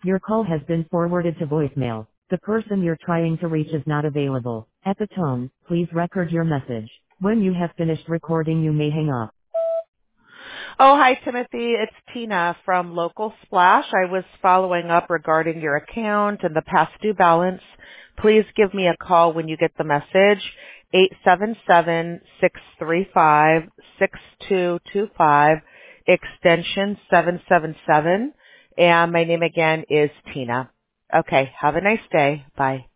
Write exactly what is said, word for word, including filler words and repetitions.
Your call has been forwarded to voicemail. The person you're trying to reach is not available. At the tone, please record your message. When you have finished recording, you may hang up. Oh, hi, Timothy. It's Tina from Local Splash. I was following up regarding your account and the past due balance. Please give me a call when you get the message, eight seven seven, six three five, six two two five, extension seven seven seven. And my name again is Tina. Okay, have a nice day. Bye.